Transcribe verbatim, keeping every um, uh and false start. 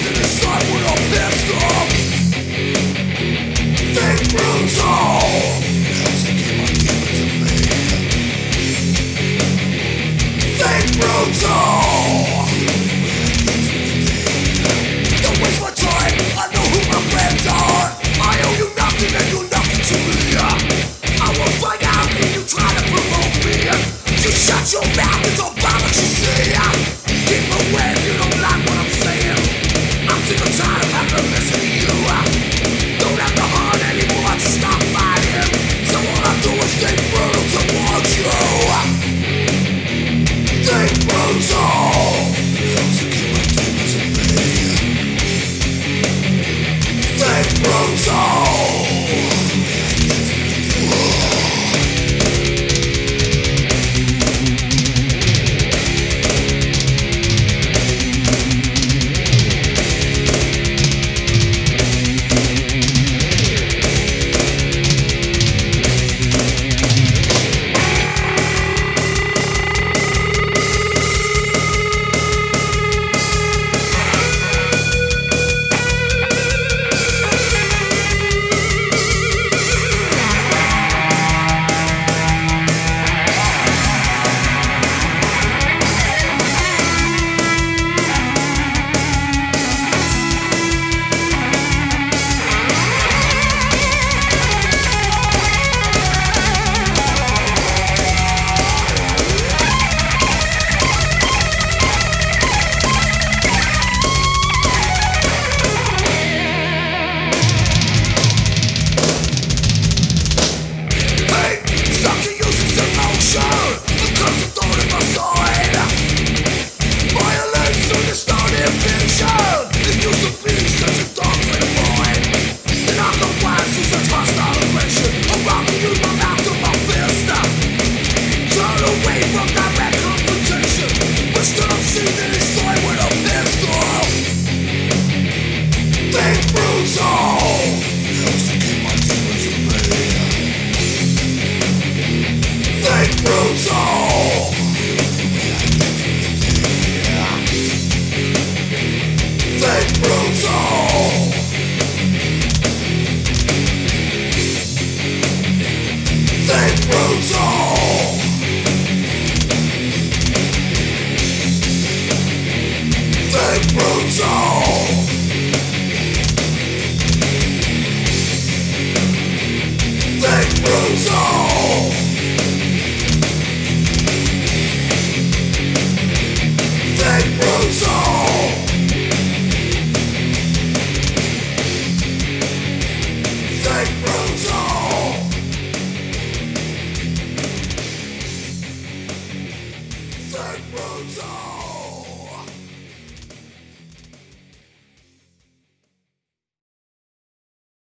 seething inside when I'm pissed off. Think brutal. How's it keep on giving to me? Think brutal. Don't waste my time, I know who my friends are. I owe you nothing and you're nothing to me. I will find out if you try to provoke me. Just shut your mouth and don't bother what you say. Keep away if you don't like what I'm saying. I'm sick and tired of having to listen to you. Don't have the heart anymore to stop fighting. So all I do is think brutal towards you. Think brutal. Think brutal. Think brutal.